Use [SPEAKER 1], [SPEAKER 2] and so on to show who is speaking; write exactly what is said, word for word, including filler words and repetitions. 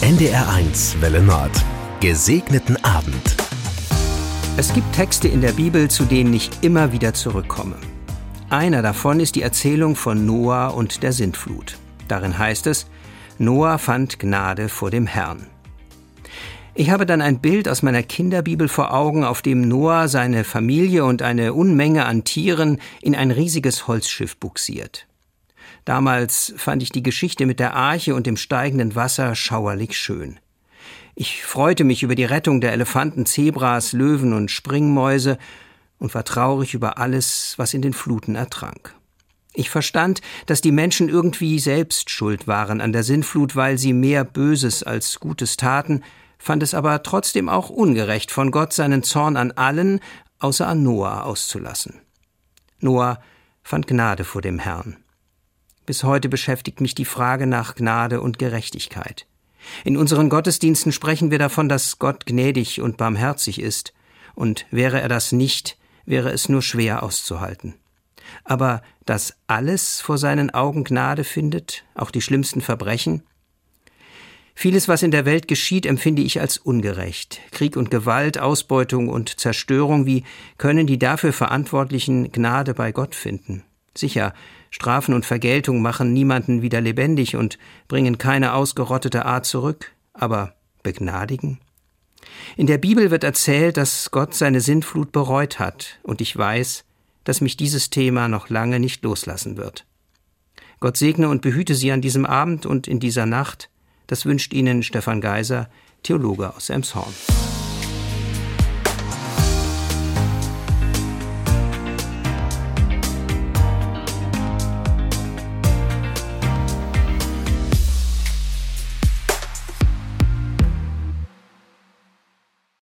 [SPEAKER 1] N D R eins Welle Nord. Gesegneten Abend.
[SPEAKER 2] Es gibt Texte in der Bibel, zu denen ich immer wieder zurückkomme. Einer davon ist die Erzählung von Noah und der Sintflut. Darin heißt es, Noah fand Gnade vor dem Herrn. Ich habe dann ein Bild aus meiner Kinderbibel vor Augen, auf dem Noah seine Familie und eine Unmenge an Tieren in ein riesiges Holzschiff bugsiert. Damals fand ich die Geschichte mit der Arche und dem steigenden Wasser schauerlich schön. Ich freute mich über die Rettung der Elefanten, Zebras, Löwen und Springmäuse und war traurig über alles, was in den Fluten ertrank. Ich verstand, dass die Menschen irgendwie selbst schuld waren an der Sintflut, weil sie mehr Böses als Gutes taten, fand es aber trotzdem auch ungerecht, von Gott seinen Zorn an allen, außer an Noah, auszulassen. Noah fand Gnade vor dem Herrn. Bis heute beschäftigt mich die Frage nach Gnade und Gerechtigkeit. In unseren Gottesdiensten sprechen wir davon, dass Gott gnädig und barmherzig ist, und wäre er das nicht, wäre es nur schwer auszuhalten. Aber dass alles vor seinen Augen Gnade findet, auch die schlimmsten Verbrechen? Vieles, was in der Welt geschieht, empfinde ich als ungerecht. Krieg und Gewalt, Ausbeutung und Zerstörung, wie können die dafür Verantwortlichen Gnade bei Gott finden? Sicher, Strafen und Vergeltung machen niemanden wieder lebendig und bringen keine ausgerottete Art zurück, aber begnadigen? In der Bibel wird erzählt, dass Gott seine Sintflut bereut hat, und ich weiß, dass mich dieses Thema noch lange nicht loslassen wird. Gott segne und behüte Sie an diesem Abend und in dieser Nacht. Das wünscht Ihnen Stefan Geiser, Theologe aus Elmshorn.